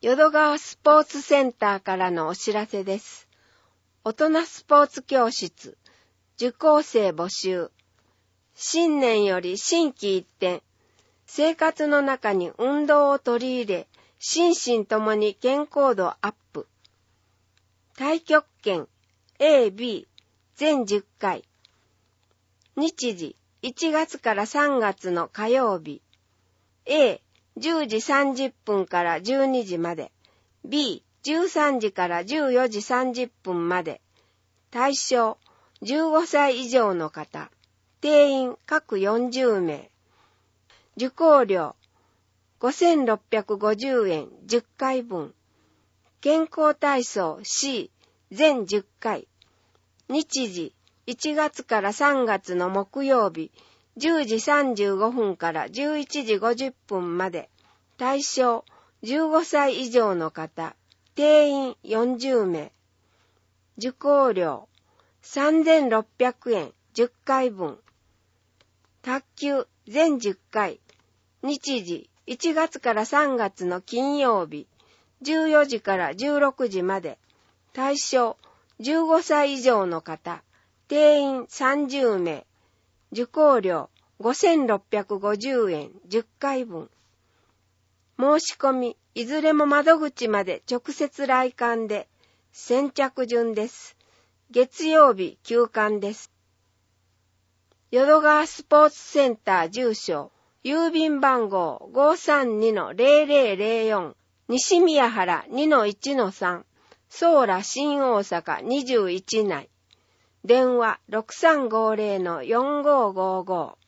淀川スポーツセンターからのお知らせです。大人スポーツ教室、受講生募集。新年より心機一転、生活の中に運動を取り入れ、心身ともに健康度アップ。太極拳 A、B 全10回。日時1月から3月の火曜日。A、10時30分から12時まで。B、13時から14時30分まで。対象、15歳以上の方。定員各40名。受講料、5,650円10回分。健康体操 C 全10回。日時1月から3月の木曜日、10時35分から11時50分まで。対象、15歳以上の方。定員40名。受講料、3,600円10回分。卓球全10回。日時1月から3月の金曜日、14時から16時まで。対象、15歳以上の方。定員30名。受講料、5,650円10回分。申し込み、いずれも窓口まで直接来館で、先着順です。月曜日休館です。淀川スポーツセンター住所、郵便番号 532-0004 西宮原 2-1-3 ソーラ新大阪21内。電話 6350-4555